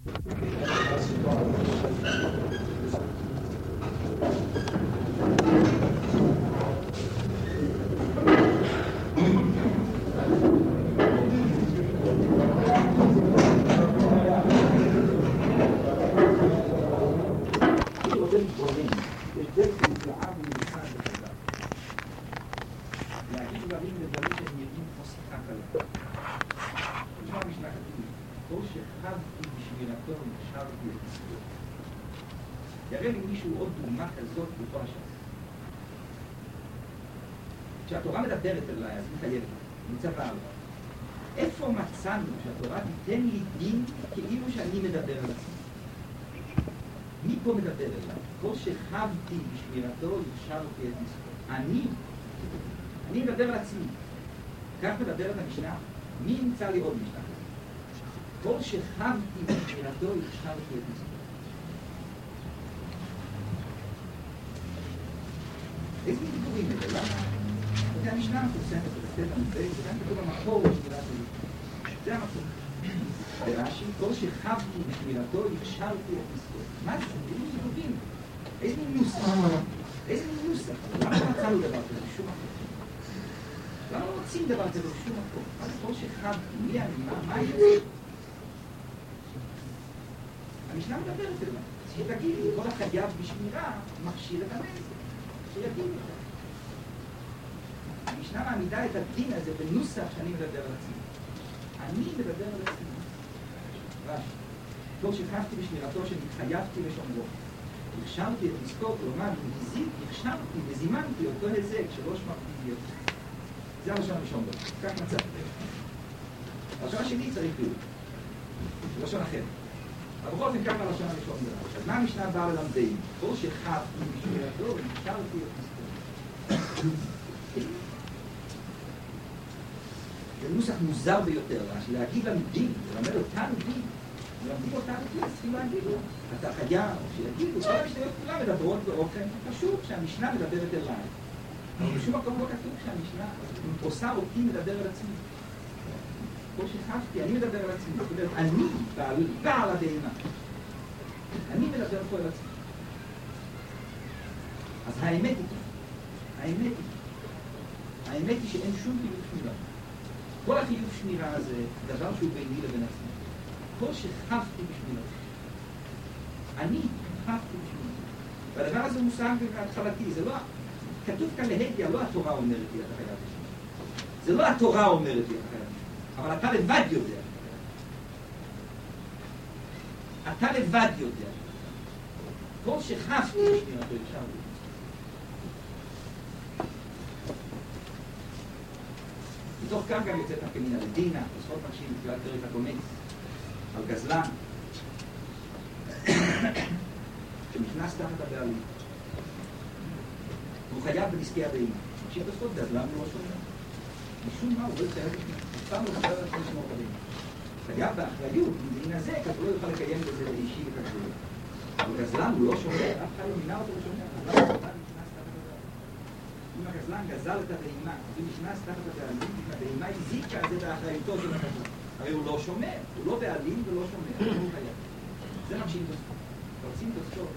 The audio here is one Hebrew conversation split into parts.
יראה לי מישהו עוד דוגמה כזאת בכל השעה. כשהתורה מדברת אליי, אז היא חייבת, נמצא בעלווה. איפה מצאנו שהתורה תיתן לי דין כאילו שאני מדבר על עצמי? מי פה מדבר אליי? כל שחבתי בשמירתו ישרתי את נזקו. אני מדבר על עצמי. כך מדברת המשנה. מי ימצא לי עוד משנה? כל שחבתי בשמירתו ישרתי את נזקו. איזה דיבורים אלה? למה? זה המשנה המפורסמת, זה גם כתוב המקור בשמירת שלי. זה המקור. ברש"י, כל שחבתי בשמירתו, הכשרתי את נזקו. מה זה? איזה דיבורים? איזה נוסח? איזה נוסח? למה לא מצאנו דבר כזה בשום מקום? למה לא מוצאים דבר כזה בשום מקום? מה זה כל שחבתי? מי אני? מה יהיה? המשנה מדברת אליי. שתגיד לי, כל החייב בשמירה מכשיר את הנזק. שיגיד לך. המשנה מעמידה את הדין הזה בנוסח שאני מדבר על עצמי. אני מדבר על עצמי. רש"י. כל שחבתי בשמירתו שנתחייבתי לשומרו. הכשרתי את נזקו, כלומר, הכשרתי וזימנתי אותו היזק שלא שמרתי להיות. זה הלשון הראשון בו. כך מצאתי. הלשון השני צריך להיות. לשון אחר. אבל בכל אופן ככה הלשון הראשון בו. אז מה המשנה באה ללמדנו? כל שחבתי בשמירתו והכשרתי את נזקו. זה נוסח מוזר ביותר, להגיד לנו דין, ללמד אותנו דין. מלמדים אותנו דין, צריכים להגיד לו. אתה חייב, שיגידו, כל המשניות כולם מדברות באופן פשוט שהמשנה מדברת אליי. אבל בשום מקום לא כתוב שהמשנה עושה אותי מדבר על עצמי. כל שחבתי, אני מדבר על עצמי. זאת אומרת, אני בעל הבהמה. אני מדבר פה על עצמי. אז האמת היא שאין שום חיוב שמירה. כל החיוב שמירה הזה דבר שהוא ביני לבין עצמי. כל שחבתי בשמירה. אני חבתי בשמירה. והדבר הזה מושג בהתחלתי. זה לא... כתוב כאן להדיה, לא התורה אומרת לי, אתה חייב בשמירה. זה לא התורה אומרת לי, אתה חייב בשמירה. אבל אתה לבד יודע. אתה לבד יודע. כל שחבתי בשמירתו אפשר לי. מתוך כך גם יוצאת כמינה לדינה, עשרות אנשים בתחילת פרק הקומץ, על גזלן, שנכנס תחת הבעלים. הוא חייב בנזקי הבהמה. אנשים תעשו גזלן הוא לא שומע. משום מה הוא לא יחייב לשמוע. סתם הוא חייב לשמוע בבהמה. חייב באחריות, מדין הזה, כי הוא לא יוכל לקיים בזה אישי וכזה. אבל גזלן הוא לא שומע, אף אחד לא מינה אותו לשומע. אם הגזלן גזל את הבהמה, הוא נכנס תחת הבעלים, הבהמה הזיקה את זה באחריותו של הגזלן. הרי הוא לא שומע, הוא לא בעלים ולא שומע, הוא חייב. זה ממשיך תוספות. רוצים תוספות.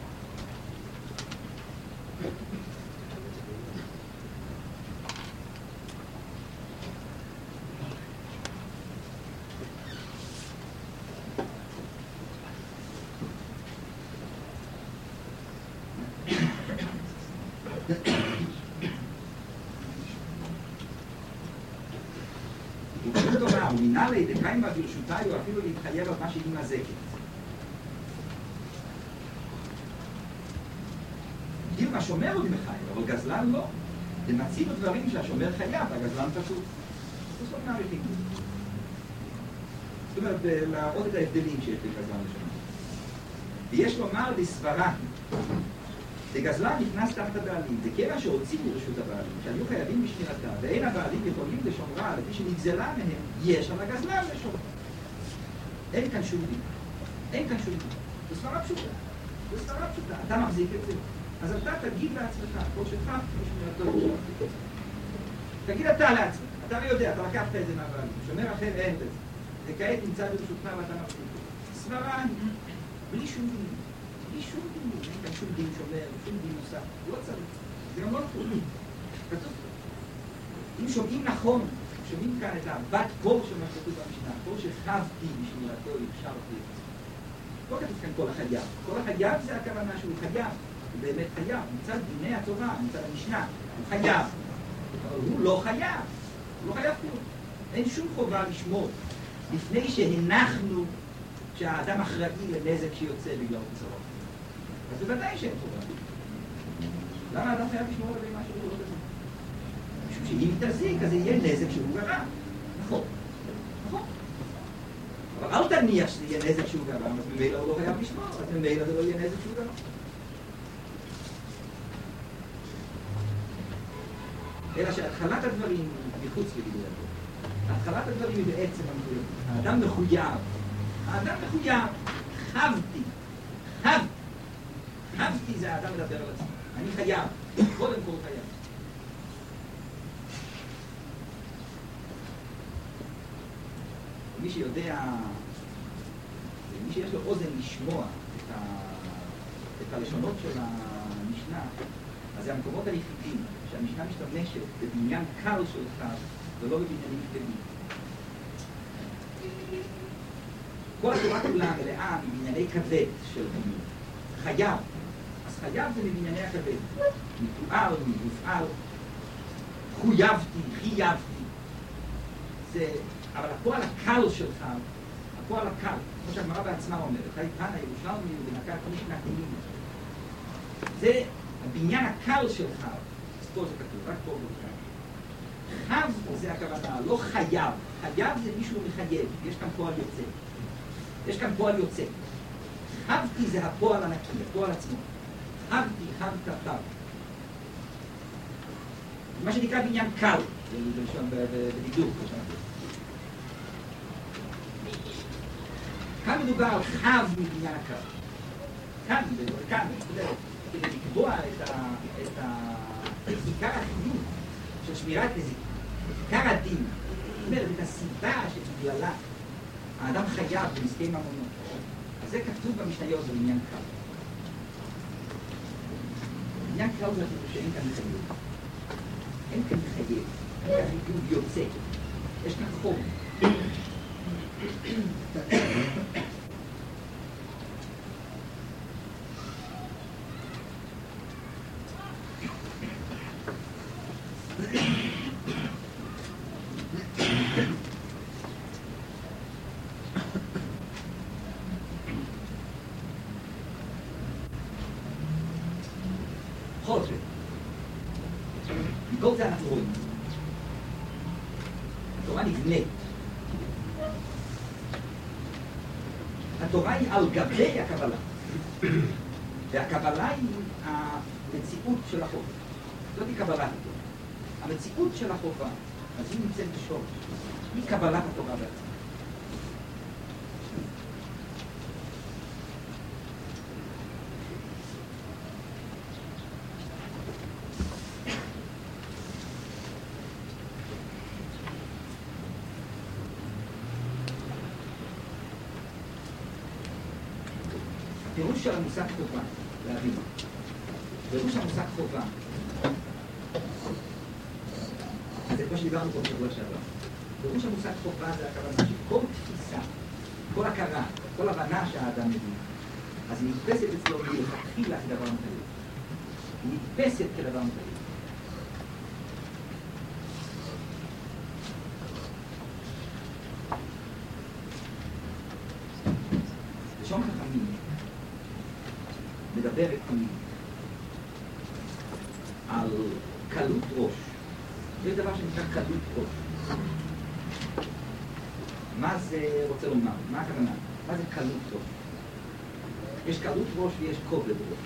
ומינה לידי קיימה ברשותי או אפילו להתחייב על מה שהיא מזקת. כאילו השומר הוא מחייב, אבל גזלן לא. ומצינו דברים שהשומר חייב, הגזלן פשוט. בסוף מעריכים. זאת אומרת, להראות את ההבדלים שיש לגזלן לשומר. ויש לומר לסברה, לגזלן נכנס תחת הבעלים, זה כיוון שהוציאו רשות הבעלים, שהיו חייבים בשמירתה, ואין הבעלים יכולים לשומרה, לפי שנגזלה מהם, יש על הגזלן לשומרה. אין כאן שום דין. אין כאן שום דין. זו סברה פשוטה. זו סברה פשוטה. אתה מחזיק את זה. אז אתה תגיד לעצמך, כל שלך, בשמירתו לשומרה. תגיד אתה לעצמך. אתה לא יודע, אתה לקחת את זה מהבעלים. שומר אחר אין את זה. וכעת נמצא ברשותך ואתה מחזיק את זה. סברה, בלי שום דין. בלי שום דין. אין כאן שום דין שומר, שום דין נוסף. הוא לא צריך. זה גם לא נכון. כתוב. אם שומעים נכון, שומעים כאן את הבת קול של מה שכתוב במשנה, קול שחבתי בשמילתו, הכשרתי. לא כתוב כאן כל החייב. כל החייב זה הכוונה שהוא חייב. הוא באמת חייב. מצד דיני התורה, מצד המשנה. הוא חייב. אבל הוא לא חייב. הוא לא חייב כלום. אין שום חובה לשמור. לפני שהנחנו שהאדם אחראי לנזק שיוצא בגלל צרות. אז בוודאי שאין חובה. למה האדם חייב לשמור על מה שהוא לא כזה? משום שאם תזיק, אז יהיה נזק שהוא גרם. נכון. נכון. אבל אל תניח שזה יהיה נזק שהוא גרם, אז ממילא הוא לא חייב לשמור, אז ממילא זה לא יהיה נזק שהוא גרם. אלא שהתחלת הדברים מחוץ לגדולתו. התחלת הדברים היא בעצם המחויב. האדם מחויב. האדם מחויב. חבתי. חבתי זה האדם מדבר על עצמו. אני חייב. קודם כל חייב. מי שיודע, מי שיש לו אוזן לשמוע את הלשונות של המשנה, אז זה המקומות היחידים שהמשנה משתמשת בבניין קל של אחד ולא בבניינים קטנים. כל התורה כולה מלאה מבנייני כבד של בניין. חייב. אז חייב זה מבנייני הכבד. מתואר, מופעל. חויבתי, חייבתי. זה... אבל הפועל הקל שלך, הפועל הקל, כמו שהגמרא בעצמה אומרת, היפנה, ירושלמי, ונקה, כל מיני נקנים. זה הבניין הקל שלך, אז פה זה כתוב, רק פה וכאן. חב זה הכוונה, לא חייב. חייב זה מישהו מחייב, יש כאן פועל יוצא. יש כאן פועל יוצא. חבתי זה הפועל הנקי, הפועל עצמו. חבתי, חבת, חב. מה שנקרא בניין קל, בדיוק. כאן מדובר על חב מבניין הקל. כאן, כדי לקבוע את עיקר החיוב של שמירת נזיק, עיקר הדין, זאת אומרת, את הסיבה שבגללה האדם חייב בנזקי ממונו. אז זה כתוב במשניות בבניין קל. בניין קל זה שאין כאן מחייב. אין כאן מחייב. אין כאן חיוב יוצא. יש כאן חוב. חוטר. מכל זה אנחנו רואים. התורה נבנית. התורה היא על גבי הקבלה. והקבלה היא המציאות של החובה. זאת היא קבלת התורה. המציאות של החובה, אז היא נמצאת בשורש. היא קבלת התורה בעצמה. פירוש של המושג חובה, להבין. פירוש המושג חובה. זה כמו שדיברנו פה בשבוע שעבר. פירוש המושג חובה זה הכוונה שכל תפיסה, כל הכרה, כל הבנה שהאדם מבין, אז היא נתפסת אצלו מלכתחילה כדבר מחייב. היא נתפסת כדבר מחייב. לשון חכמים מדברת תמיד על קלות ראש. זה דבר שנקרא קלות ראש. מה זה רוצה לומר? מה הכוונה? מה זה קלות ראש? יש קלות ראש ויש כובד ראש.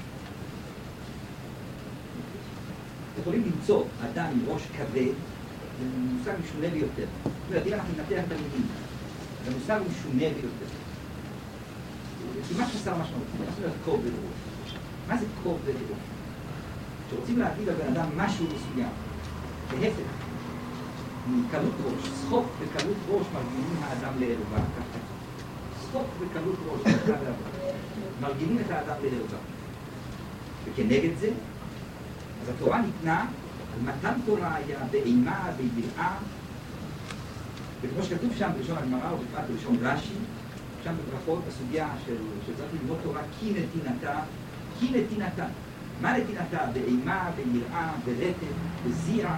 יכולים למצוא אדם עם ראש כבד, זה מושג משונה ביותר. זאת אומרת, אם אנחנו ננתח את המילים, זה מושג משונה ביותר. זה כמעט חסר משמעות. זאת אומרת, כובד ראש. מה זה כובד ראש? כשרוצים להגיד על בן אדם משהו מסוים, להפך, מקלות ראש, שחוק וקלות ראש מרגילים האדם לערווה, ככה. צחוק וקלות ראש, מרגילים את האדם לערווה. וכנגד זה, אז התורה ניתנה, על מתן תורה היה באימה, ביראה, וכמו שכתוב שם בלשון הגמרא, ובפרט בלשון רש"י, שם בברכות, בסוגיה שצריך ללמוד תורה, כי נתינתה, כי נתינתה. מה נתינתה? באימה, ביראה, ברטב, בזיעה.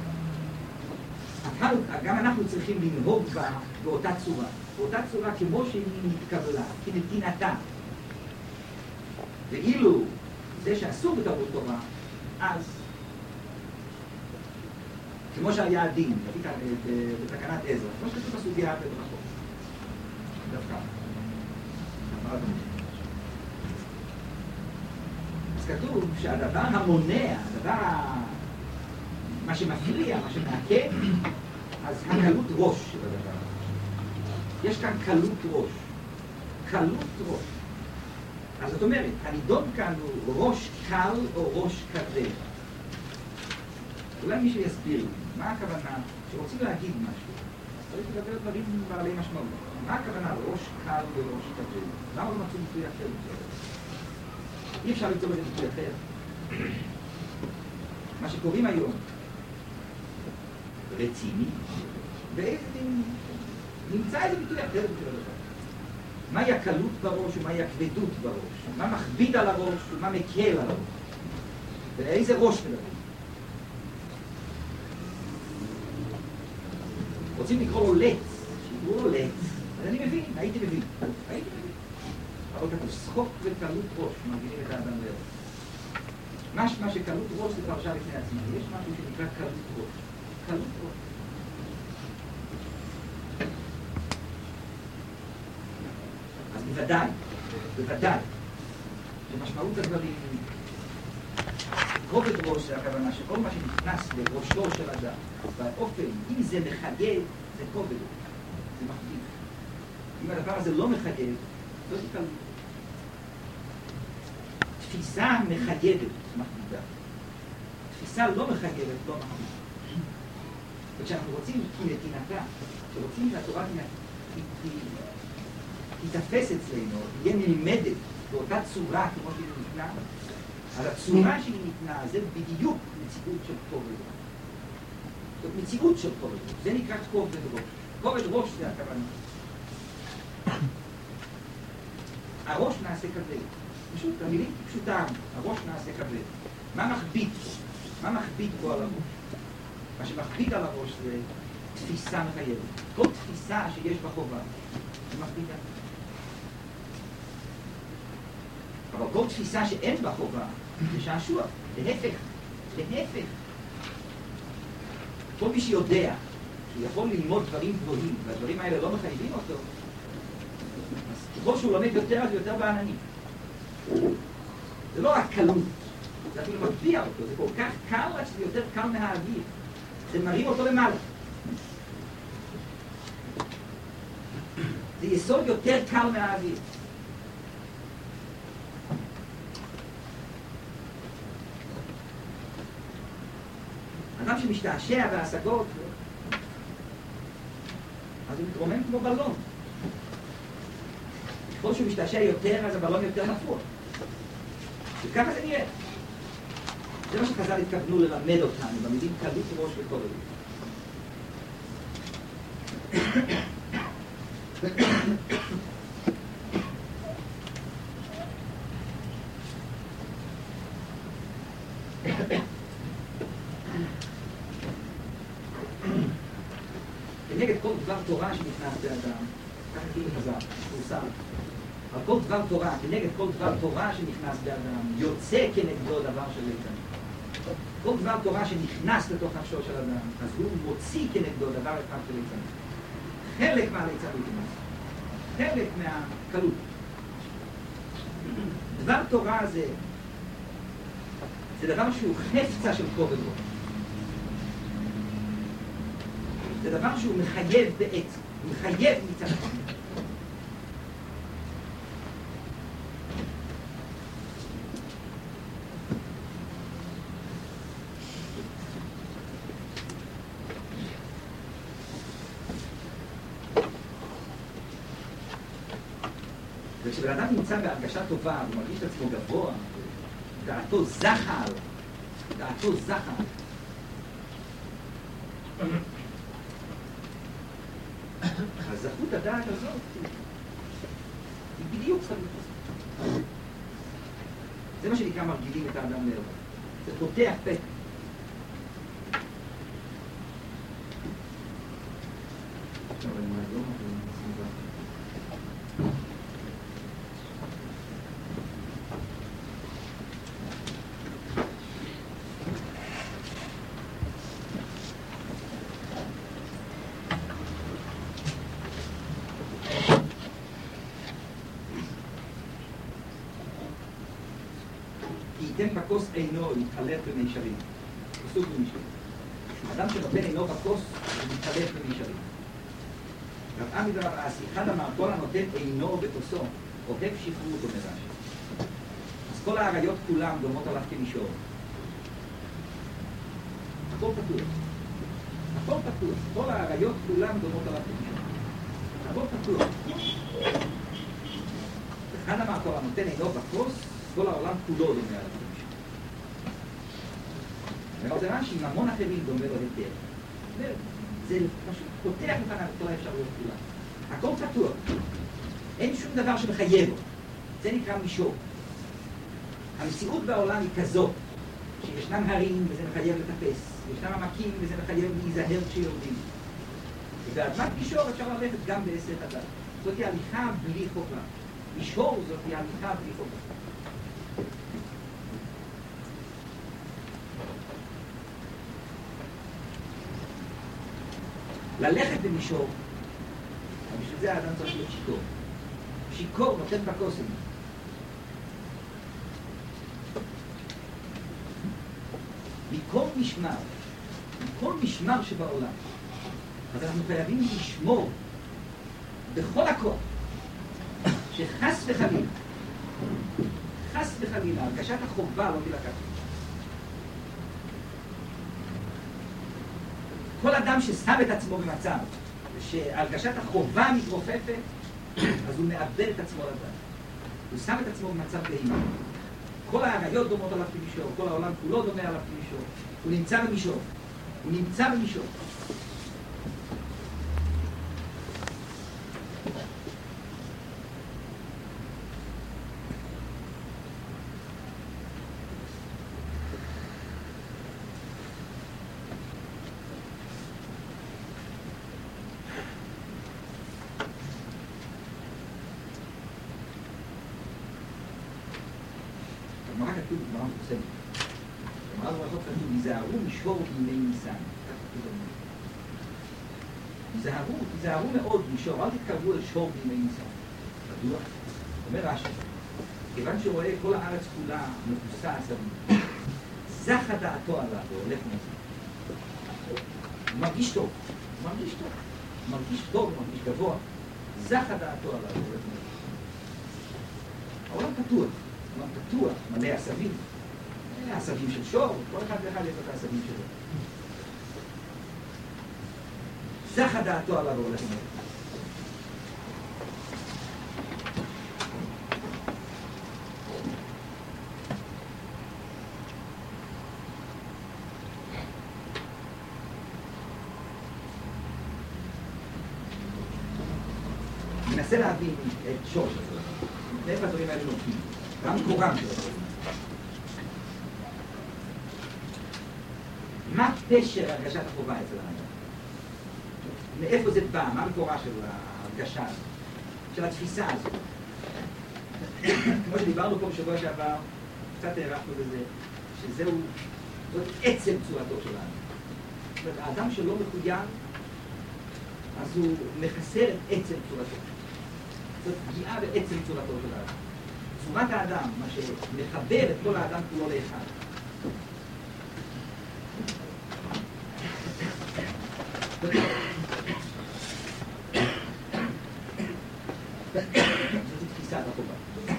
גם אנחנו צריכים לנהוג בה באותה צורה. באותה צורה כמו שהיא נתקבלה, כי נתינתה. ואילו זה שאסור בתלמוד תורה, אז כמו שהיה הדין, בתקנת עזרא, כמו שכתוב בסוגיה בברכות. דווקא. אז כתוב שהדבר המונע, מה שמפריע, מה שמעכב, אז הקלות ראש של הדבר. יש כאן קלות ראש. קלות ראש. אז זאת אומרת, הנידון כאן הוא ראש קל או ראש כבד. אולי מישהו יסביר לי, מה הכוונה שרוצים להגיד משהו? צריך לדבר דברים בעלי משמעות. מה הכוונה ראש קל וראש כבד? למה לא מצאו ביטוי אחר? אי אפשר למצוא בזה ביטוי אחר. מה שקוראים היום רציני, ואיזה דין נמצא איזה ביטוי אחר בשביל הדבר. מהי הקלות בראש ומהי הכבדות בראש? מה מכביד על הראש ומה מקל על הראש? ואיזה ראש מדבר? רוצים לקרוא לו לץ, שיקראו לו לץ, אז אני מבין, הייתי מבין. אבל כתוב שחוק וקלות ראש, מרגילים את האדם לערב. משמע שקלות ראש זה פרשה לפני עצמה, יש משהו שנקרא קלות ראש. קלות ראש. אז בוודאי, שמשמעות הדברים, כובד ראש זה הכוונה שכל מה שנכנס לראשו של אדם, באופן, אם זה מחייב, זה כובד, זה מחליף. אם הדבר הזה לא מחייב, לא תקלו. תפיסה מחייבת, מחליטה. תפיסה לא מחייבת, לא מחליטה. וכשאנחנו רוצים נתינתה, כשרוצים שהתורה תתפס אצלנו, תהיה נלמדת באותה צורה כמו שהיא ניתנה, אז הצורה שהיא ניתנה זה בדיוק מציאות של כובד. זאת מציאות של כובד. זה נקרא כובד ראש. כובד ראש זה הכוונה. הראש נעשה כבד. פשוט, המילים פשוטה, הראש נעשה כבד. מה מכביד בו? מה מכביד בו על הראש? מה שמכביד על הראש זה תפיסה מחייבת. כל תפיסה שיש בחובה, זה מכבידה. אבל כל תפיסה שאין בה חובה, זה שעשוע. להפך. כל מי שיודע שהוא יכול ללמוד דברים גבוהים, והדברים האלה לא מחייבים אותו, אז ככל שהוא לומד יותר, אז יותר בעננים. זה לא רק קלות, זה אפילו מגביה אותו, זה כל כך קל, רק שזה יותר קל מהאוויר. זה מרים אותו למעלה. זה יסוד יותר קל מהאוויר. אדם שמשתעשע בהשגות, אז הוא מתרומם כמו בלון. ככל שהוא משתעשע יותר, אז הבלון יותר נפוח. וככה זה נראה. זה מה שחז"ל התכוונו ללמד אותנו, במילים קלות ראש וכובד. כנגד כל דבר תורה שנכנס באדם, ככה כאילו חז"ל, פורסם. אבל כל דבר תורה, כנגד כל דבר תורה שנכנס באדם, יוצא כנגדו דבר של ליצן. כל דבר תורה שנכנס לתוך נפשו של אדם, אז הוא מוציא כנגדו דבר אחד של ליצן. חלק מהליצנות, חלק מהקלות. דבר תורה זה דבר שהוא חפצה של כובד ראש. זה דבר שהוא מחייב בעצם, הוא מחייב מצד עצמו. וכשבן אדם נמצא בהרגשה טובה, הוא מרגיש את עצמו גבוה, דעתו זחל, דעתו זחל. הזכות הדעת הזאת היא בדיוק סביב. זה מה שנקרא מרגילים את האדם לערב. זה פותח פה. ייתן בכוס עינו להתחלף במישרים. פסוק במישרים. אדם שנותן עינו בכוס מתחלף במישרים. רב עמי ורב אסי, אחד אמר, כל הנותן עינו בכוסו, אוהב שפרות אומר רש"י. אז כל האריות כולם דומות עליו כמישור. הכל פתוח. הכל פתוח. כל האריות כולם דומות עליו כמישור. הכל פתוח. אחד אמר, כל הנותן עינו בכוס, כל העולם כולו דומה עליו כמישור. זה רש"י, עם המון אחרים דומה לו היטב. זה פשוט פותח לפניו את כל האפשרויות כולה. הכל פתוח. אין שום דבר שמחייב. זה נקרא מישור. המציאות בעולם היא כזאת, שישנם הרים וזה מחייב לטפס, ישנם עמקים וזה מחייב להיזהר כשיורדים. ובאדמת מישור אפשר ללכת גם בעשר הדת. זאת היא הליכה בלי חובה. מישור זאת היא הליכה בלי חובה. ללכת במישור, בשביל זה האדם צריך להיות שיכור. שיכור נותן בכוסם. מכל משמר שבעולם. אז אנחנו חייבים לשמור בכל הכוח שחס וחלילה, הרגשת החובה לא תילקח. כל אדם ששם את עצמו במצב שהרגשת החובה מתרופפת, אז הוא מאבד את עצמו לדעת. הוא שם את עצמו במצב בהימה. כל האריות דומות עליו כמישור, כל העולם כולו דומה עליו כמישור. הוא נמצא במישור. היזהרו משור בימי ניסן. היזהרו מאוד משור, אל תתקרבו אל שור בימי ניסן. מדוע? אומר רש"י, כיוון שרואה כל הארץ כולה מבוסס סביב, זכה דעתו עליו והולך מזה. הוא מרגיש טוב, מרגיש גבוה, זכה דעתו עליו והולך מזה. העולם פתוח, מלא עשבים. העשבים של שור, כל אחד ואחד יש את העשבים שלו. זכה דעתו עליו והולך מזה. ננסה להבין את שורש הזה. מאיפה הדברים האלה נובעים? גם מקורם של הדברים. מה פשר הרגשת החובה אצל האדם? מאיפה זה בא? מה מקורה של ההרגשה הזאת? של התפיסה הזאת? כמו שדיברנו פה בשבוע שעבר, קצת הערכנו בזה, זאת עצם צורתו של האדם. זאת אומרת, האדם שלא מחויב, אז הוא מחסר את עצם צורתו. זאת פגיעה בעצם צורתו של האדם. צורת האדם, מה שמחבר את כל האדם כולו לאחד. זאת תפיסת החובה.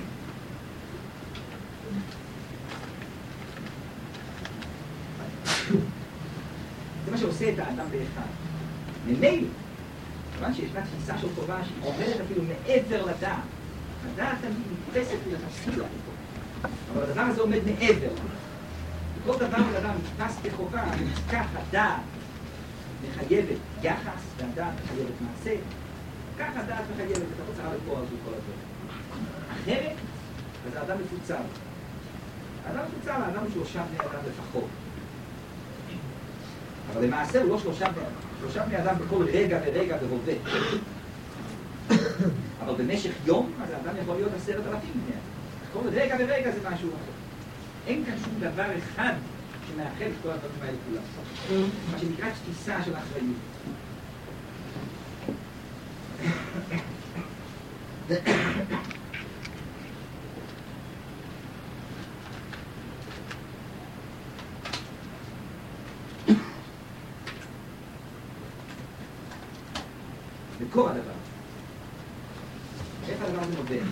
זה מה שעושה את האדם באחד. ממילא, כיוון שישנה תפיסה של חובה שהיא עוברת אפילו מעבר לדעת, הדעת תמיד נתפסת ולהפסידה, אבל הדבר הזה עומד מעבר. כל דבר ולאדם נתפס כחובה, כך הדעת מחייבת יחס, והדעת מחייבת מעשה, כך הדעת מחייבת את התוצאה לפועל של כל הדברים. אחרת, אז האדם מפוצל. האדם מפוצל, האדם הוא 3 בני אדם לפחות. אבל למעשה הוא לא 3 בני אדם. 3 בני אדם בכל רגע ורגע והווה. אבל במשך יום, אז האדם יכול להיות 10,000 בני אדם. כל רגע ורגע זה משהו אחר. אין כאן שום דבר אחד שמאחד את כל הדברים האלה כולם. מה שנקרא תפיסה של אחריות. וכל הדבר. איך הדבר הזה נובע?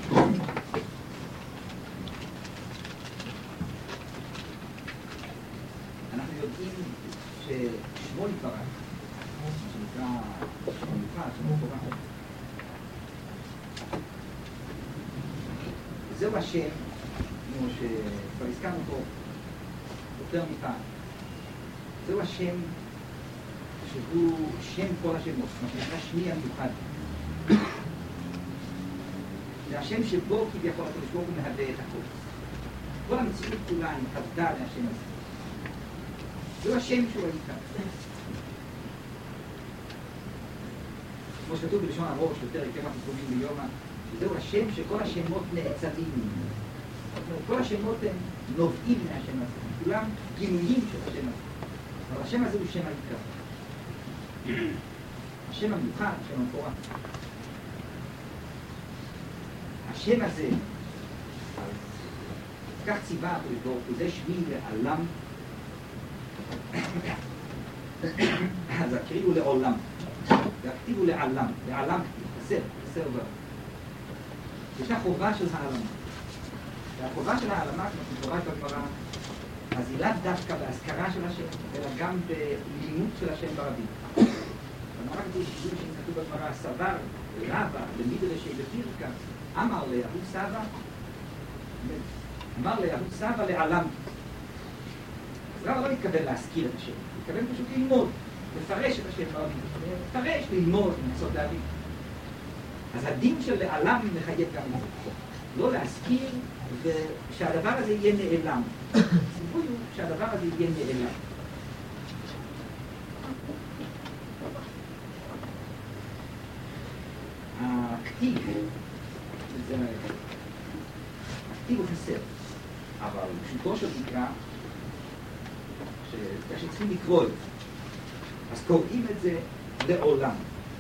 אנחנו יודעים ששמואל יתברך, מה שנקרא שם מיוחד, שם תורה, זהו השם, כמו שכבר הזכרנו פה יותר מפעם, זהו השם שהוא שם כל השמות, מה שנקרא שמי המיוחד. זה השם שבו כביכול הקדוש ברוך הוא מהווה את הכל. כל המציאות כולה התהוותה מהשם הזה. זהו השם שהוא העיקר. כמו שכתוב בלשון הראש, יותר כמעט קרובים ביומא, שזהו השם שכל השמות נעצבים ממנו. כל השמות הם נובעים מהשם הזה. כולם גילויים של השם הזה. אבל השם הזה הוא שם העיקר. השם המיוחד, השם המפורט. השם הזה, כך ציווה הקדוש ברוך הוא, זה שמי לעלם, אז הקריאו לעולם, והכתיבו לעלם, לעלם כתיב, חסר בר. ישנה חובה של העלמה. והחובה של העלמה, כמו שקוראת בגמרא, אז היא לאו דווקא בהזכרה של השם, אלא גם בלימוד של השם ברבים. בגמרא כתוב בגמרא, סבר, רבא, למדרשי בפירקה, אמר ליהוד סבא לעלם. אז רבא לא מתכוון להזכיר את השם, הוא מתכוון פשוט ללמוד, לפרש את השם ברבים. לפרש, ללמוד, לנסות להבין. אז הדין של לעלם מחייב גם את זה. לא להזכיר, ושהדבר הזה יהיה נעלם. הסיפור הוא שהדבר הזה יהיה נעלם. הכתיב, הכתיב הוא חסר, אבל פשוטו של מקרא, שצריכים לקרוא את זה, אז קוראים את זה לעולם.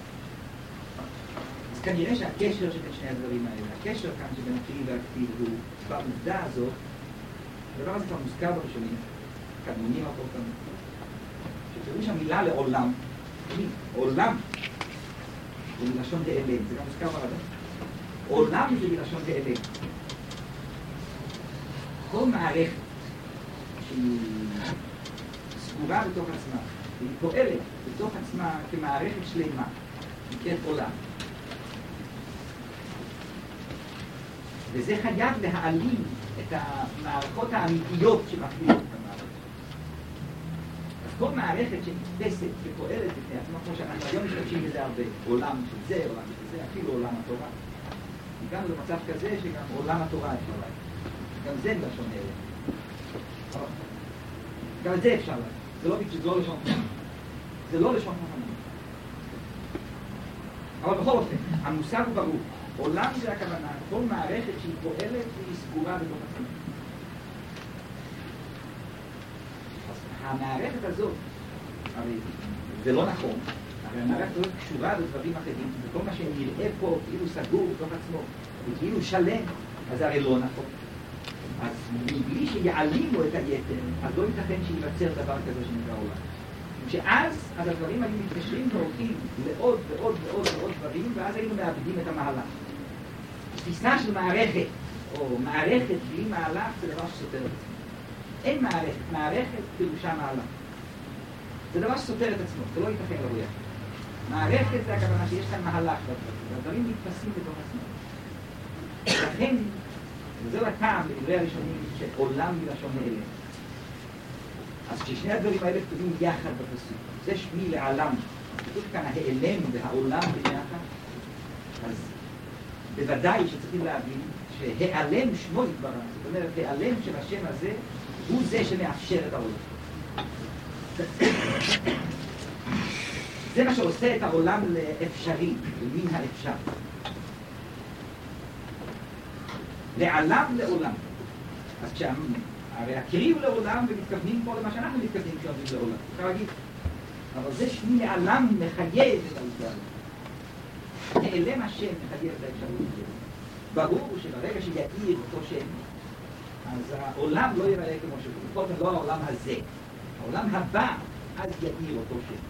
אז כנראה שהקשר שבין שני הדברים האלה, הקשר כאן שבין הכתיב והכתיב הוא בעובדה הזאת, הדבר הזה כבר מוזכר בראשונים, קדמונים הפורטנים, שפירוש המילה לעולם, עולם, זה מלשון דאלם, זה גם מוזכר ברד"ק. עולם זה מלשון דאלם. כל מערכת שהיא סגורה בתוך עצמה, והיא פועלת בתוך עצמה כמערכת שלמה, נקראת עולם. וזה חייב להעלים את המערכות האמיתיות שמפעילות את המערכת. אז כל מערכת שנתפסת ופועלת בפני עצמה, כמו שאנחנו היום משתמשים בזה הרבה, עולם של זה, עולם של זה, אפילו עולם התורה. הגענו למצב כזה שגם עולם התורה אפשר להגיד. גם זה לשון אלה. גם את זה אפשר להגיד. זה לא לשון חכם. זה לא לשון חכם. אבל בכל אופן, המושג הוא ברור. עולם זה הכוונה, כל מערכת שהיא פועלת והיא סגורה בתוך עצמה. המערכת הזאת, הרי זה לא נכון, אבל המערכת הזאת קשורה בדברים אחרים, וכל מה שנראה פה כאילו סגור בתוך עצמו, וכאילו שלם, אז זה הרי לא נכון. אז מבלי שיעלימו את היתר, אז לא ייתכן שייווצר דבר כזה שנקרא עולם. שאז הדברים היו מתקשרים והולכים לעוד ועוד ועוד ועוד דברים, ואז היינו מאבדים את המהלך. תפיסה של מערכת, או מערכת בלי מהלך, זה דבר שסותר את עצמו. אין מערכת, מערכת פירושה מהלך. זה דבר שסותר את עצמו, זה לא ייתכן לבוא יחד. מערכת זה הכוונה שיש כאן מהלך בדברים, והדברים נתפסים בתוך עצמם. לכן, וזהו הטעם בדברי הראשונים של עולם מלשון נעלם. אז כששני הדברים האלה כתובים יחד בפסוק, זה שמי לעלם, כתוב כאן ההיעלם והעולם ביחד, אז בוודאי שצריכים להבין שהיעלם שמו יתברך, זאת אומרת, היעלם של השם הזה הוא זה שמאפשר את העולם. זה מה שעושה את העולם לאפשרי, למין האפשר. לעלם לעולם. אז הרי הקריב לעולם ומתכוונים פה למה שאנחנו מתכוונים כשאומרים לעולם. אפשר להגיד, אבל זה שמי לעלם מחייב את העובדה. נעלם השם מחייב את האפשרות. ברור שברגע שיעיר אותו שם, אז העולם לא ייראה כמו שהוא. לפחות לא העולם הזה. העולם הבא, אז יעיר אותו שם.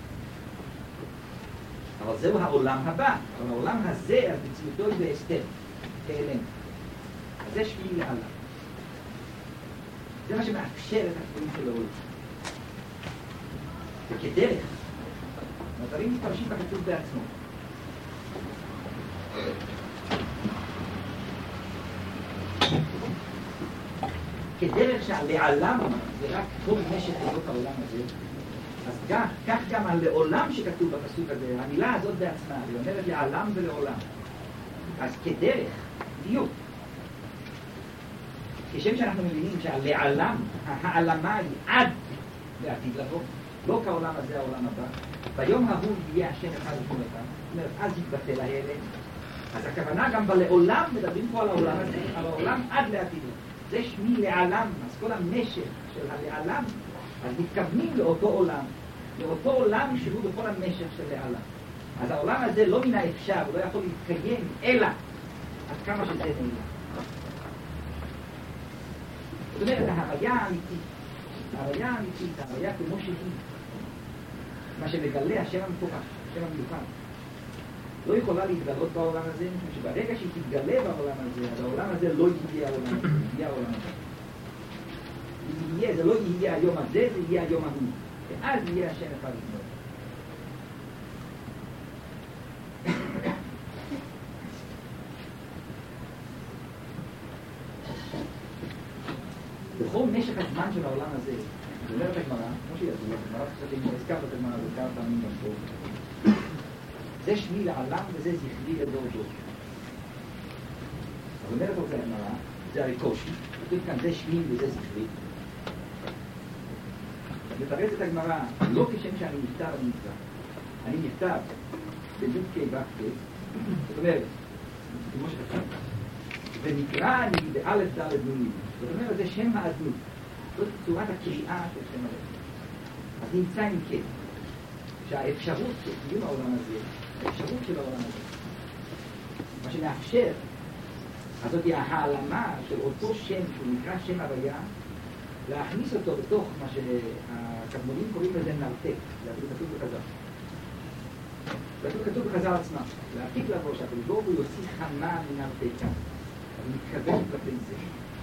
אבל זהו העולם הבא. אבל העולם הזה, אז בצמיתו היא בהסתר. תעלם. אז זה שמי לעלם. זה מה שמאפשר את התחומים של העולם. וכדרך, הדברים מתפרשים בכתוב בעצמו. כדרך שהלעלם זה רק כל משך להיות העולם הזה, אז כך גם הלעולם שכתוב בפסוק הזה, המילה הזאת בעצמה, היא אומרת לעלם ולעולם. אז כדרך, בדיוק. כשם שאנחנו מבינים שהלעלם, העלמה היא עד לעתיד לבוא, לא כעולם הזה, העולם הבא. ביום ההוא יהיה השם אחד לכל אחד, זאת אומרת, אז יתבטל ההיעלם. אז הכוונה גם בלעולם, מדברים פה על העולם הזה, על העולם עד לעתיד לבוא. זה שמי לעלם, אז כל המשך של הלעלם, אז מתכוונים לאותו עולם, לאותו עולם שהוא בכל המשך של לעלם. אז העולם הזה לא מן האפשר, הוא לא יכול להתקיים, אלא עד כמה שזה נעלם. זאת אומרת, ההוויה האמיתית, ההוויה כמו שהיא, מה שמגלה השם המפורש, השם המיוחד, לא יכולה להתגלות בעולם הזה, שברגע שהיא תתגלה בעולם הזה, אז העולם הזה לא יהיה העולם הזה, יהיה העולם הזה. זה לא יהיה היום הזה, זה יהיה היום ההוא. ואז יהיה השם אחד לבנות. בכל משך הזמן של העולם הזה, זה אומרת הגמרא, כמו שידוע, הגמרא קצת אם הזכרת את הגמרא, זה כמה פעמים גם פה. זה שמי לעלם וזה זכרי לדור דור. אז אומרת את הגמרא, זה הרי קושי, כתוב כאן זה שמי וזה זכרי. מתרץ את הגמרא, לא כשם שאני נפטר אני נפטר. אני נפטר בדיוק כבקת, זאת אומרת, כמו שכתב, ונקרא אני באלף ד' נונים. זאת אומרת, זה שם האדנות. זאת צורת הקריאה של שם האדנות. אז נמצא עם כן, שהאפשרות של קיום העולם הזה, האפשרות של העולם הזה, מה שמאפשר, אז זאת היא ההעלמה של אותו שם, שהוא נקרא שם הוויה, להכניס אותו בתוך מה שהקדמונים קוראים לזה נרתק, זה אפילו כתוב בחז"ל. זה אפילו כתוב בחז"ל עצמם. להעתיק לבוא שהקדוש ברוך הוא יוציא חמה מנרתקה. אז הוא מתכוון כלפי זה.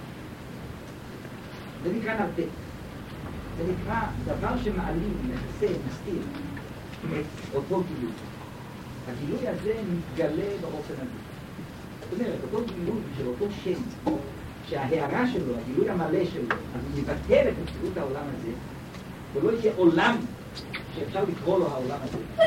זה נקרא נרתק. זה נקרא דבר שמעלים, מכסה, מסתיר את אותו גילוי. הגילוי הזה מתגלה באופן הזה. זאת אומרת, אותו גילוי של אותו שם, שההערה שלו, הגילוי המלא שלו, אז הוא מבטל את מציאות העולם הזה, ולא יהיה עולם שאפשר לקרוא לו העולם הזה.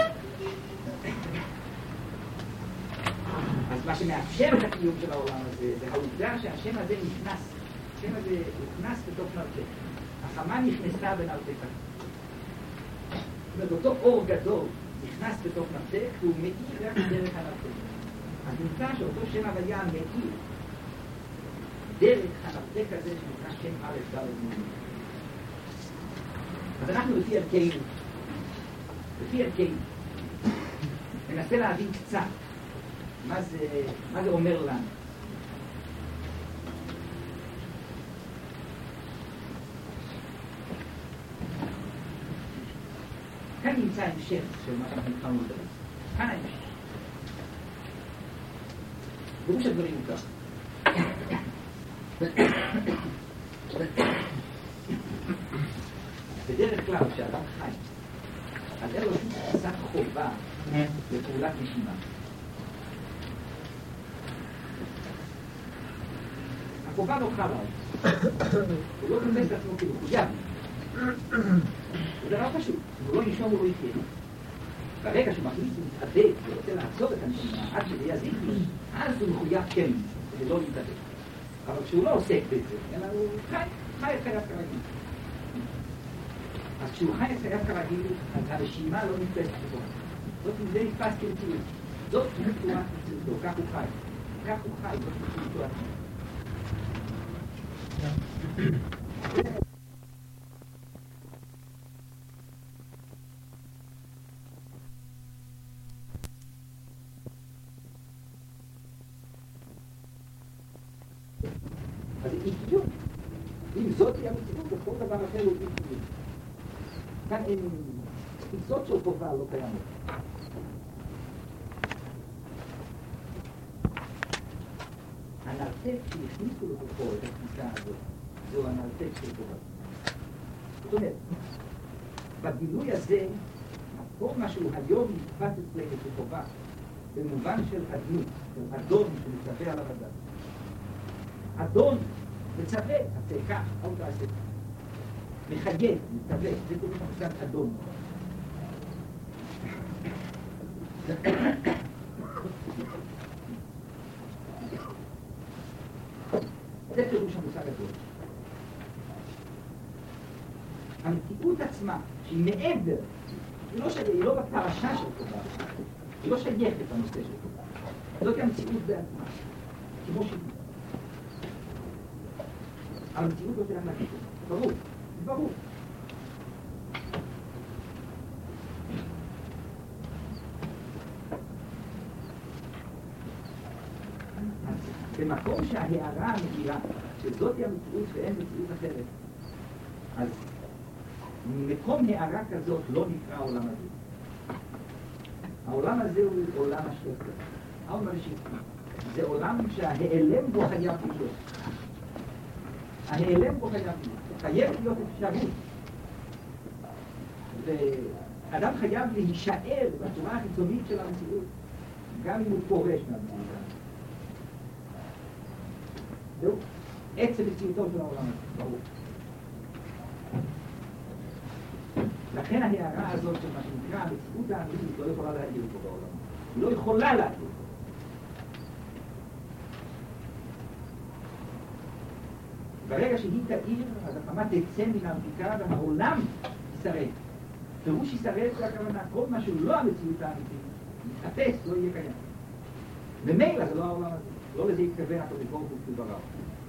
אז מה שמאפשר את הקיום של העולם הזה, זה העובדה שהשם הזה נכנס. השם הזה נכנס בתוך נרתק. החמה נכנסה בנרתקה. זאת אומרת, אותו אור גדול נכנס בתוך נרתק, והוא מאיר רק דרך הנרתק. אז נמצא שאותו שם הוויה מאיר דרך הנרתק הזה שנקרא שם א' ד' נ'. אז אנחנו לפי ערכנו, ננסה להבין קצת מה זה אומר לנו. כאן נמצא המשך של מה שאנחנו התחלנו לדבר. כאן ההמשך. פירוש הדברים הוא כך. בדרך כלל כשאדם חי, אז אין לו שום תפיסת חובה לפעולת נשימה. החובה לא חלה עליו. הוא לא תופס את עצמו כמחויב. זה דבר פשוט. אם הוא לא ינשום הוא לא יחיה. ברגע שהוא מחליט להתאבק ורוצה לעצור את הנשימה עד שזה יזיק לו, אז הוא מחויב כן, זה לא להתאבק. אבל כשהוא לא עוסק בזה, אלא הוא חי את חייו כרגיל. אז כשהוא חי את חייו כרגיל, הנשימה לא נתפסת בתוך. זאת זה נתפס כמציאות. זאת תנועת מציאותו, כך הוא חי. כך הוא חי, זאת מציאותו עצמו. אז זה אידיוט. אם זאת היא המציאות, וכל דבר אחר הוא אידיוט. כאן אין תפיסות של חובה לא קיימות. הנרתק שהכניסו לתוכו את התפיסה הזאת, זהו הנרתק של חובה. זאת אומרת, בגילוי הזה, כל מה שהוא היום נתפס אצלנו כחובה, במובן של הדמות, של אדון שמצווה על הרדד. אדון מצווה, עשה כך, אל תעשה. מחייב, מצווה, זה קוראים למושג אדון. זה פירוש המושג אדון. המציאות עצמה, שהיא מעבר, היא לא בפרשה של חובה, היא לא שייכת לנושא של חובה. זאת המציאות בעצמה, כמו שהיא. המציאות לא שלהם להגיד, ברור, ברור. במקום שההערה מכירה שזאת היא המציאות ואין מציאות אחרת, אז מקום הערה כזאת לא נקרא העולם הזה. העולם הזה הוא עולם השפע. העולם השפע. זה עולם שההיעלם בו חייב להיות. ההיעלם בו חייב להיות. חייב להיות אפשרות. ואדם חייב להישאר בצורה החיצונית של המציאות, גם אם הוא פורש מהמציאות. זהו, עצם מציאותו של העולם הזה, ברור. לכן ההערה הזאת של מה שנקרא המציאות האמיתית לא יכולה להעיר פה בעולם. היא לא יכולה להעיר פה. ברגע שהיא תעיר, אז החמה תצא מן הבדיקה והעולם ישרף. פירוש ישרף זה הכוונה, כל מה שהוא לא המציאות האמיתית, יתחפש, לא יהיה קיים. ומילא זה לא העולם הזה, לא לזה יתכוון הקדוש ברוך הוא כשהוא ברא.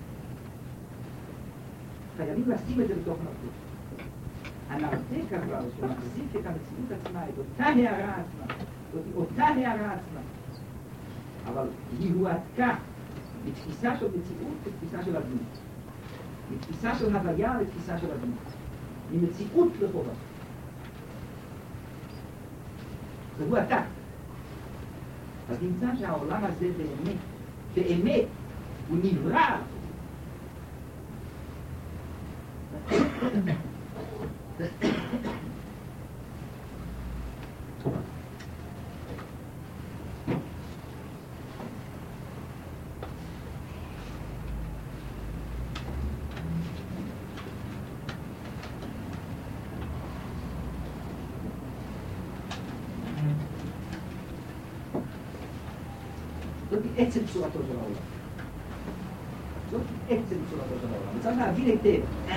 חייבים לשים את זה בתוך נפשו. הנרתק אבל שמחזיק את המציאות עצמה, את אותה הערה עצמה, אותה הערה עצמה, אבל היא הועתקה בתפיסה של מציאות לתפיסה של הדמות, בתפיסה של הוויה לתפיסה של הדמות, ממציאות לחובה. זה הועתק. אז נמצא שהעולם הזה באמת, הוא נברא. זאת עצם צורתו של העולם. זאת עצם צורתו של העולם. צריך להבין היטב.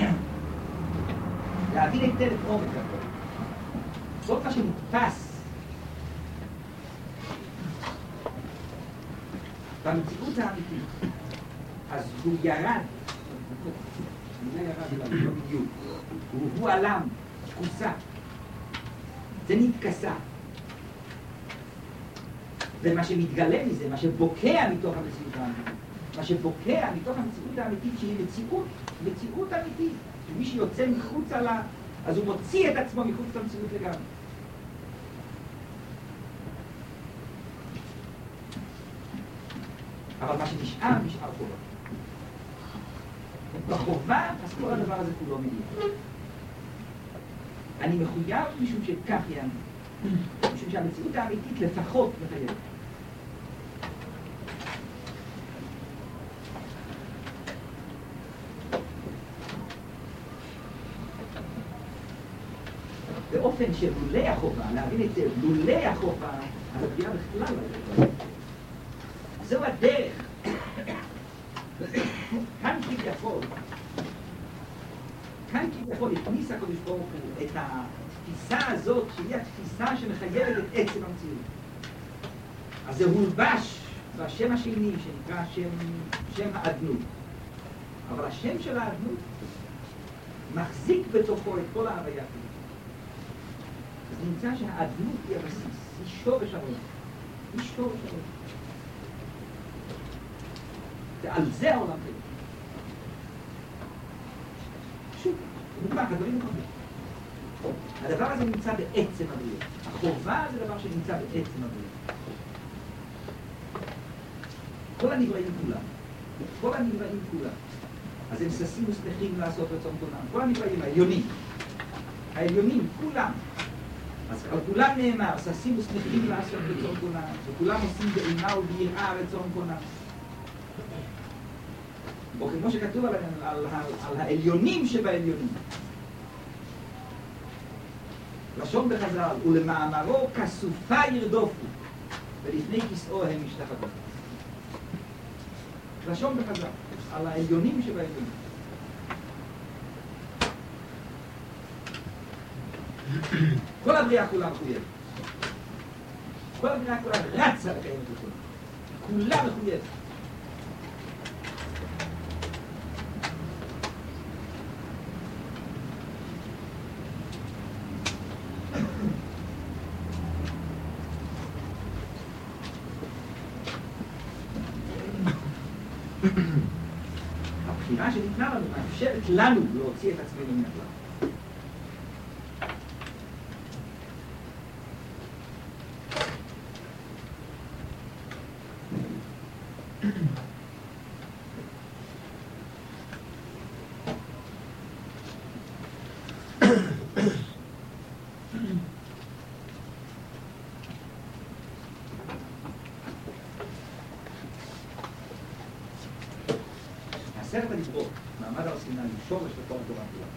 להבין היטב את עומק הכל. זאת מה שנתפס במציאות האמיתית. אז הוא ירד, מילה ירד, לא בדיוק. הוא עלם, תכוסה. זה נתכסה. ומה שמתגלה מזה, מה שבוקע מתוך המציאות האמיתית. מה שבוקע מתוך המציאות האמיתית שהיא מציאות אמיתית. שמי שיוצא מחוץ עלה, אז הוא מוציא את עצמו מחוץ למציאות לגמרי. אבל מה שנשאר, נשאר חובה. בחובה, אז כל הדבר הזה כולו מגיע. אני מחויב משום שכך יענה. משום שהמציאות האמיתית לפחות מחייבת. באופן שלולא החובה, להבין את זה, לולא החובה, אז הבריאה בכלל לא יכולה. זהו הדרך. כאן כביכול הכניס הקדוש ברוך הוא את התפיסה הזאת, שהיא התפיסה שמחייבת את עצם המציאות. אז זה הולבש בשם השני, שנקרא שם האדנות. אבל השם של האדנות מחזיק בתוכו את כל ההוויה כזאת. אז נמצא שהאדנות היא הבסיס, היא שורש העולם. היא שורש העולם. ועל זה העולם כזה. שוב, מובן, הדברים מוכנים. הדבר הזה נמצא בעצם הבריאה. החובה זה דבר שנמצא בעצם הבריאה. כל הנבראים כולם. אז הם ששים ושמחים לעשות רצון קונם. כל הנבראים, העליונים, כולם. אז על כולם נאמר, ששים ושמחים לעשות רצון קונם, וכולם עושים באימה וביראה רצון קונם. או כמו שכתוב על העליונים שבעליונים. לשון בחז"ל, ולמאמרו כסופה ירדופו, ולפני כיסאו הם ישתחוו. לשון בחז"ל, על העליונים שבעליונים. כל הבריאה כולה מחויבת. כל הבריאה כולה רצה לקיים את זה. כולה מחויבת. הבחירה שניתנה לנו מאפשרת לנו להוציא את עצמנו מן הכלל. עשרת הדיברות, מעמד הר סיני, שורש לכל התורה כולה.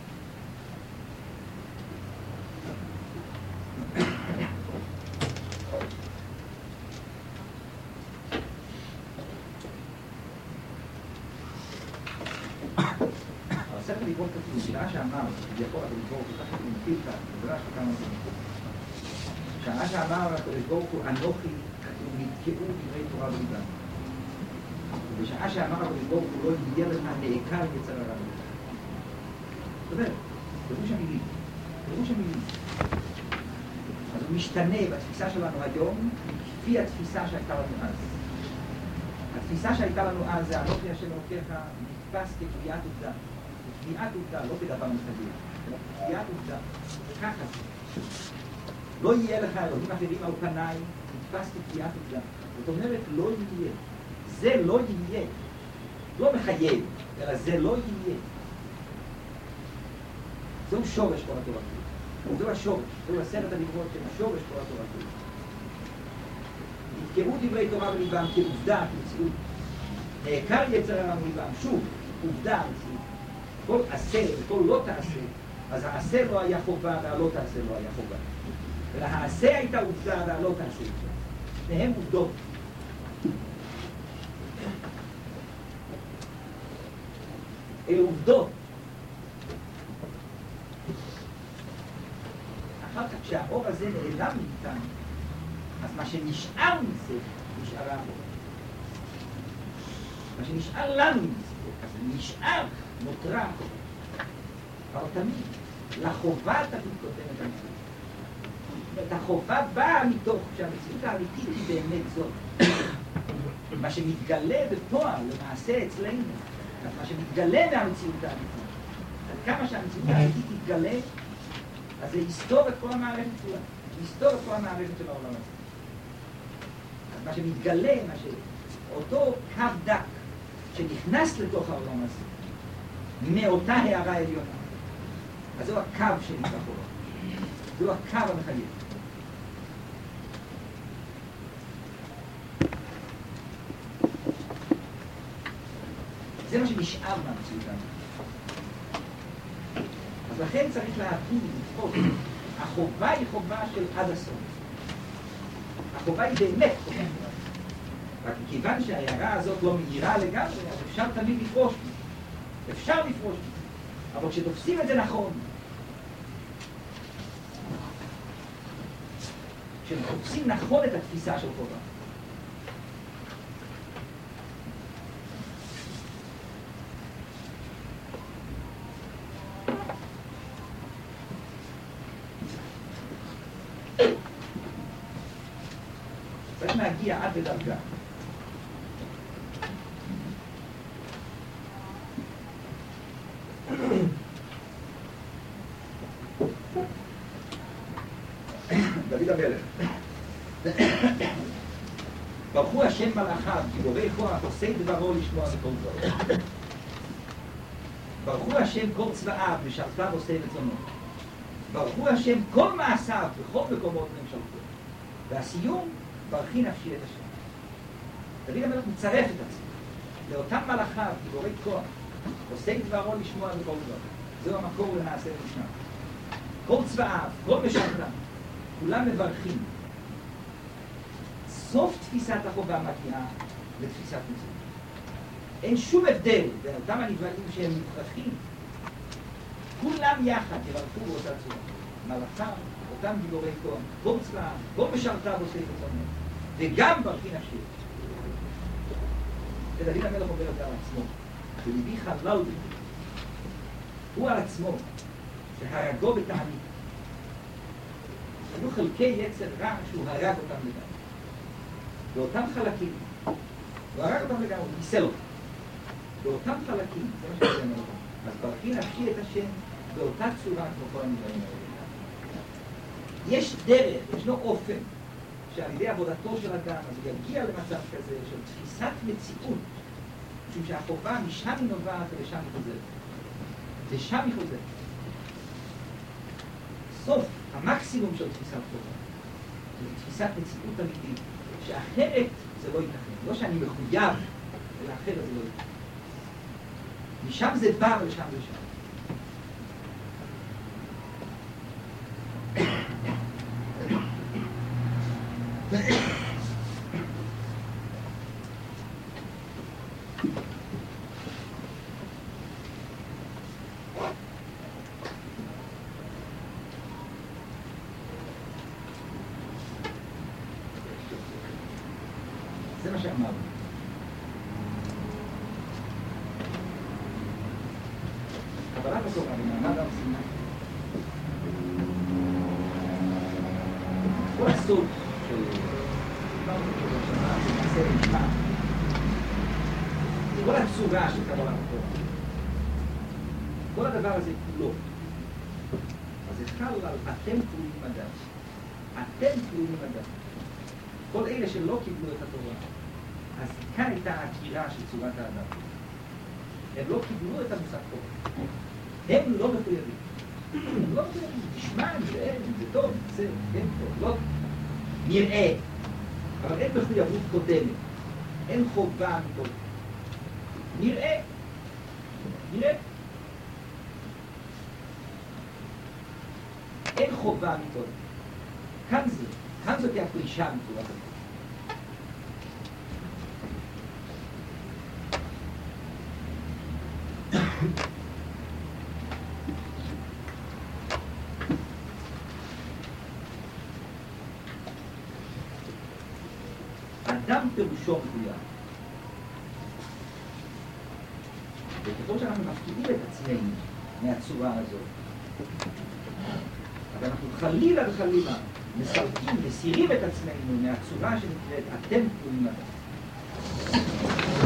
עשרת הדיברות כתוב, שעה שאמר, יכול הקדוש ברוך הוא, ככה נמתיל את המדרש וכמה זמן. שעה שאמר הקדוש ברוך הוא, אנוכי, כתוב, נתקעו דברי תורה בליבם. בשעה שאמר הקדוש ברוך הוא לא יהיה לך נעקר יצר הרע. זאת אומרת, פירוש המילים. אז הוא משתנה בתפיסה שלנו היום, לפי התפיסה שהייתה לנו אז. התפיסה שהייתה לנו אז זה אנוכי השם אלוקיך נתפס כקביעת עובדה. קביעת עובדה, לא כדבר מסתבר. קביעת עובדה. וככה זה. לא יהיה לך אלוהים אחרים על פניי, נתפס כקביעת עובדה. זאת אומרת, לא יהיה. זה לא יהיה. לא מחייב, אלא זה לא יהיה. זהו שורש כל התורה כולה. זהו השורש. זהו עשרת הדיברות של השורש כל התורה כולה. נתקעו דברי תורה בליבם כעובדה, כמציאות. נעקר יצר הרע מליבם. שוב, עובדה, מציאות. כל עשה וכל לא תעשה, אז העשה לא היה חובה והלא תעשה לא היה חובה. אלא העשה הייתה עובדה והלא תעשה עובדה. שניהם עובדות. אלה עובדות. אחר כך כשהאור הזה נעלם מאיתנו, אז מה שנשאר מזה, נשארה האור. מה שנשאר לנו מזה, נשאר, נותרה. אבל תמיד, לחובה תמיד קודמת המציאות. זאת אומרת, החובה באה מתוך שהמציאות האמיתית היא באמת זאת. מה שמתגלה בפועל, למעשה אצלנו, מה שמתגלה מהמציאות האמיתית. עד כמה שהמציאות האמיתית תתגלה, אז זה יסתור את כל המערכת כולה. יסתור את כל המערכת של העולם הזה. אז מה שמתגלה, אותו קו דק שנכנס לתוך העולם הזה, מאותה הערה עליונה. אז זהו הקו שנמצא פה. זהו הקו המחייב. זה מה שנשאר מהמציאות האמיתית. אז לכן צריך להבין, לפחות, החובה היא חובה של עד הסוף. החובה היא באמת חובה. רק כיוון שההערה הזאת לא מהירה לגמרי, אז אפשר תמיד לפרוש. אפשר לפרוש. אבל כשתופסים את זה נכון, כשתופסים נכון את התפיסה של חובה, צריך להגיע עד לדרגה. דוד המלך. ברכו השם מלאכיו, גיבורי כוח, עושי דברו לשמוע בכל דברו. ברכו השם כל צבאיו, משרתיו עושה רצונו. ברכו השם כל מעשיו, בכל מקומות ממשלתו. והסיום, ברכי נפשי את השם. דוד המלך מצרף את עצמו לאותם מלאכיו, גיבורי כוח, עושי דברו לשמוע בכל דברו. זהו המקור לנעשה ונשמע. כל צבאיו, כל משרתיו, כולם מברכים. סוף תפיסת החובה מגיעה לתפיסת מציאות. אין שום הבדל בין אותם הנבראים שהם מפרחים. כולם יחד יברכו באותה צורה. מלאכיו, אותם גיבורי כוח, כל צבאיו, כל משרתיו עושה רצונו. וגם ברכי נפשי. ודוד המלך אומר את זה על עצמו. בליבי חלל בי. הוא על עצמו, שהרגו בתענית. היו חלקי יצר רע שהוא הרג אותם לגמרי. באותם חלקים, הוא הרג אותם לגמרי, הוא ניסה לו. באותם חלקים, זה מה שאני אומר. אז ברכי נפשי את השם באותה צורה כמו כל הנבראים האלה. יש דרך, ישנו אופן, שעל ידי עבודתו של אדם, אז הוא יגיע למצב כזה של תפיסת מציאות, משום שהחובה משם היא נובעת ולשם היא חוזרת. ושם היא חוזרת. סוף, המקסימום של תפיסת חובה, זה תפיסת מציאות אמיתית, שאחרת זה לא ייתכן. לא שאני מחויב, אלא אחרת זה לא ייתכן. משם זה בא ולשם זה שם. זה מה שאמרנו. קבלת התורה במעמד הר סיני. כל הסוד של מעשה משמע, כל הצורה של קבלת התורה, כל הדבר הזה כולו, אז זה חל על אתם תלויים אדם. אתם תלויים אדם. כל אלה שלא קיבלו את התורה, אז כאן הייתה העקירה של צורת האדם. הם לא קיבלו את המושג תורה. הם לא מחויבים. הם לא מחויבים. תשמע, זה טוב, זה טוב, לא נראה. אבל אין מחויבות קודמת. אין חובה מכל. נראה. נראה. אין חובה מכל. כאן זה. כאן זאת הפרישה מצורת התורה. אדם פירושו מחויב. וככל שאנחנו מפקידים את עצמנו מהצורה הזאת, אבל אנחנו חלילה וחלילה מסרקים, מסירים את עצמנו מהצורה שנקראת אתם תלויים אדם.